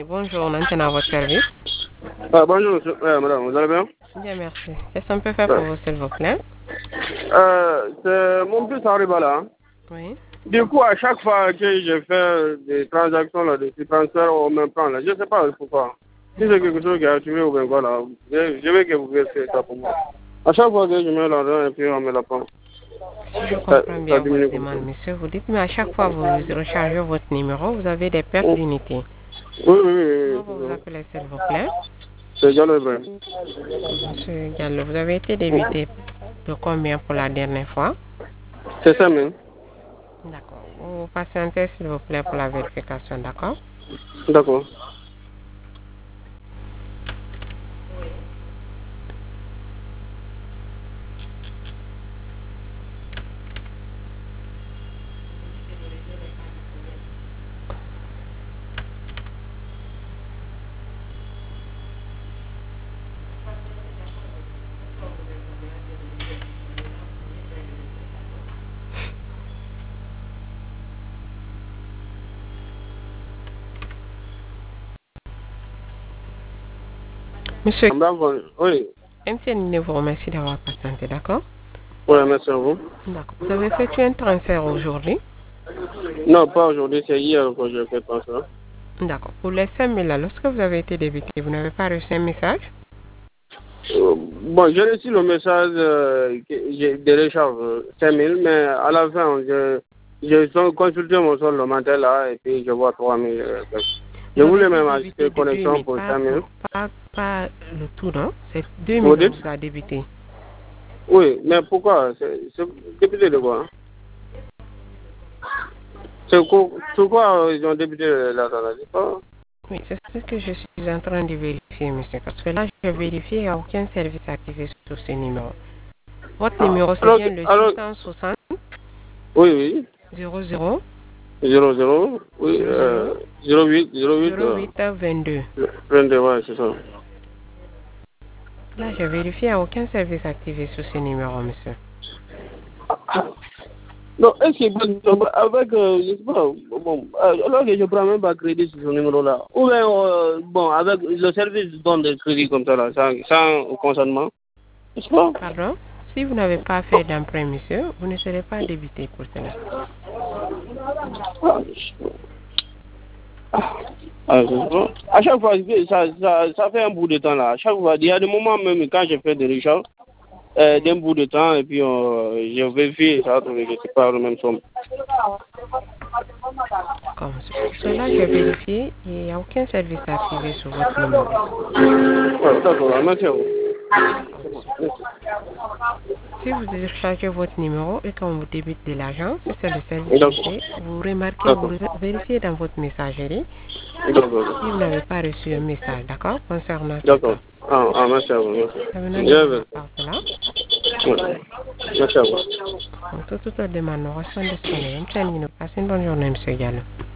Bonjour, maintenant à votre service. Bonjour, madame, vous allez bien? Bien, merci. Qu'est-ce qu'on peut faire pour vous, s'il vous plaît? C'est mon fils arrive là. Oui. Du coup, à chaque fois que je fais des transactions, là, des transferts au même temps, là, je ne sais pas pourquoi. Si c'est quelque chose qui est activé ou bien quoi, là, je veux que vous fassiez ça pour moi. À chaque fois que je mets l'argent et puis on me la prend. Si je comprends Ça bien diminue votre comme ça. demande, monsieur, vous dites, mais à chaque fois que vous rechargez votre numéro, vous avez des pertes Oui, d'unités. oui, oui, Comment c'est vous vous ça. appelez, s'il vous plaît? C'est déjà le vrai. Monsieur Gallo, vous avez été débité de combien pour la dernière fois? C'est ça même. D'accord. Vous patientez, s'il vous plaît, pour la vérification, d'accord? D'accord. Monsieur, Oui, MTN vous remercie d'avoir patienté, d'accord? oui, merci à vous. D'accord. Vous avez fait un transfert aujourd'hui? Non, pas aujourd'hui, c'est hier que j'ai fait ça. D'accord. Pour les 5 000 là, lorsque vous avez été débité, vous n'avez pas reçu un message? Bon, j'ai reçu le message que j'ai de recharge 5 000, mais à la fin, j'ai consulté mon solde le matin là et puis je vois 3 000. Je Vous avez voulais été même débité acheter de 2 connexion 000, pour 5 000. pas le tout, non? C'est 2 000 Vous on dites? vous a débité. Oui, mais pourquoi? C'est débuté de quoi? Sur quoi ils ont débuté l'argent là? Je sais pas. Oui, c'est ce que je suis en train de vérifier, monsieur. Parce que là, j'ai vérifié, il n'y a aucun service activé sur ce numéro. Votre numéro, c'est bien le Alors, 660 oui, oui. 00 00, oui, 00 08, 08, 08 22. 22, ouais, c'est ça. Là, j'ai vérifié, il n'y a aucun service activé sur ce numéro, monsieur. Non, est-ce que avec, je sais pas, bon, alors que je prends même pas crédit sur ce numéro-là, ou bien, bon, avec le service donne des crédits comme ça, là, sans consentement, je sais pas. Pardon? Si vous n'avez pas fait d'emprunt, monsieur, vous ne serez pas débité pour cela. Je sais pas. À chaque fois, ça fait un bout de temps, là. À chaque fois, il y a des moments même quand je fais des recharges, d'un bout de temps, et puis je vérifie, ça va trouver que c'est pas la même somme. D'accord, monsieur. Pour cela, j'ai vérifié, et il n'y a aucun service activé sur votre numéro. Ouais, d'accord, merci à vous. D'accord, monsieur. Si vous rechargez votre numéro et qu'on vous débite de l'argent, si c'est le service D'accord, fait, vous remarquez, vous d'accord, vérifiez dans votre messagerie d'accord. si vous n'avez pas reçu un message, d'accord, concernant ce D'accord. cas. Merci à vous. Merci. Maintenant, de Je ma vais. part, cela, Ouais. Merci à vous. donc, toute demande, nous restons disponibles. Passez une bonne journée, monsieur Gallo.